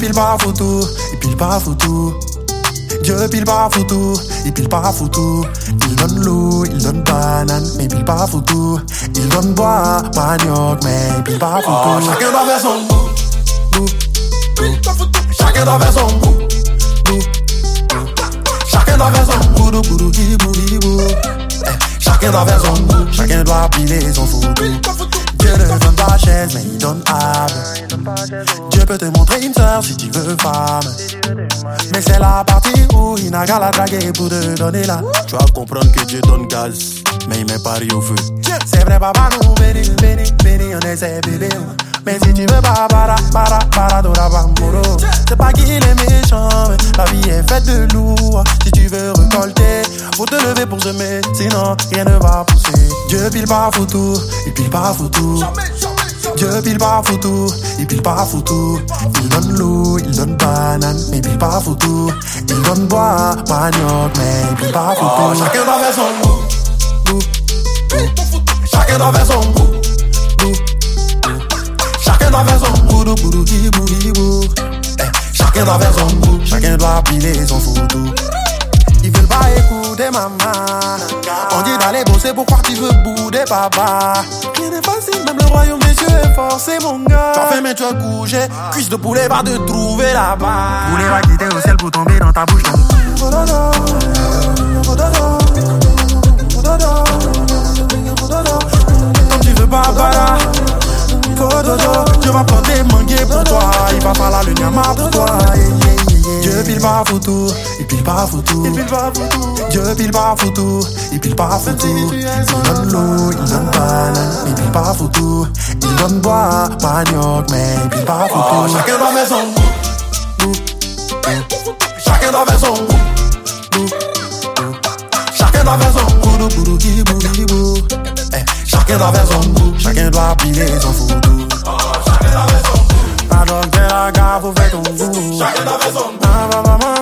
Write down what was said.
pile pas photo, il pile pas photo. Dieu pile pas photo, il pile pas photo. Il donne l'eau, il donne banane, mais il pile pas photo. Il donne bois, manioc, mais il pile pas photo. Chacun doit faire son goût. Chacun doit faire son goût. Chacun doit faire son goût. Chacun doit faire son goût. Chacun doit piler son photo. Dieu ne donne pas chaise, mais il donne âme. Dieu peut te montrer une sœur si tu veux femme. Mais c'est la partie où il n'a qu'à la draguer pour te donner là. Tu vas comprendre que Dieu donne gaz, mais il met Paris au feu. C'est vrai, papa, nous béni, on essaie bébé. Mais si tu veux pas, c'est pas qu'il est méchant, mais la vie est faite de loup. Si tu veux récolter, faut te lever pour semer, sinon rien ne va pousser. Dieu pile pas photo, il pile pas photo. Dieu pile pas photo, il pile pas photo. Il donne l'eau, il donne banane, mais il pile pas photo. Il donne bois, manioc, mais il pile pas photo. Chacun doit faire son goût. Chacun doit faire son goût. Chacun doit faire son goût. Chacun doit faire son goût. Chacun doit piler son photo. Ils veulent pas écouter maman. On dit d'aller bosser, pourquoi tu veux bouder papa? Rien n'est facile, même le royaume des cieux est fort, c'est mon gars. Tu as fait mais tu as couché, cuisse de poulet va te trouver là-bas. Poulet va quitter au ciel pour tomber dans ta bouche. Comme tu veux pas bala, Dieu va prendre des manguiers pour toi. Il va falloir le nyama pour toi. Dieu pile pas photo, il pile pas photo. Dieu pile pas photo, il pile pas photo. Il donne l'eau, il donne banane, il pile pas photo. Il donne bois, manioc, mais il pile pas photo. Chacun doit faire son goût. Chacun doit faire son goût. Chacun doit faire son goût. Chacun doit faire son goût. Chacun doit piler son photo. Chacun doit faire son goût. La drogue de la gare, faut faire ton goût. Chacun doit faire son goût.